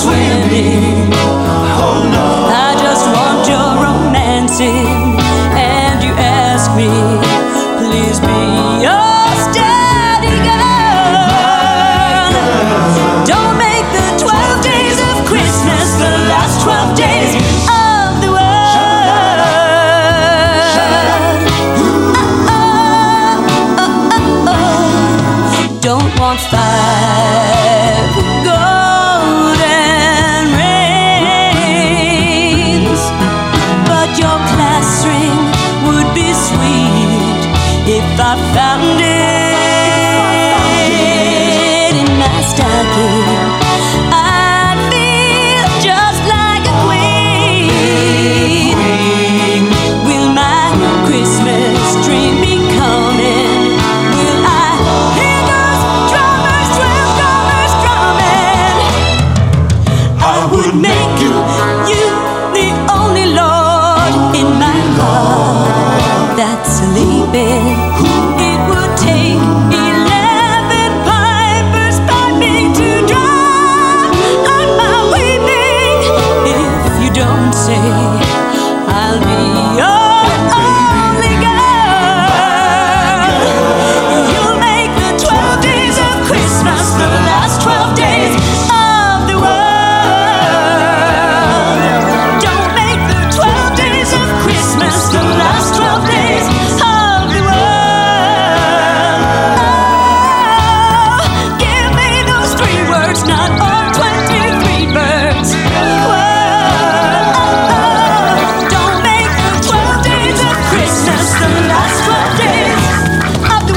swimming. Oh no, I just want your romancing, and you ask me, please be your steady girl. Don't make the 12 days of Christmas the last 12 days of the world. Don't want 5 golden rings, but your class ring would be sweet if I found it in my stocking. I'd feel just like a queen. Will my Christmas dream be coming? Will I hear those drummers, 12 drummers drumming? I would make you the only Lord in my heart that's sleeping. It would take 11 pipers piping to drown out my weeping. If you don't say I'll be your only girl, you'll make the 12 days of Christmas the last 12 days of the world. Don't make the 12 days of Christmas the last 12 days of the world. Oh, give me those 3 words, not all 23 birds. Don't make the 12 days of Christmas the last 12 days of the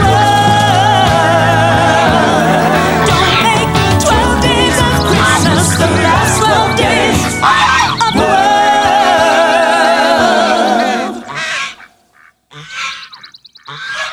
world. Don't make the 12 days of Christmas the last 12 days of the world.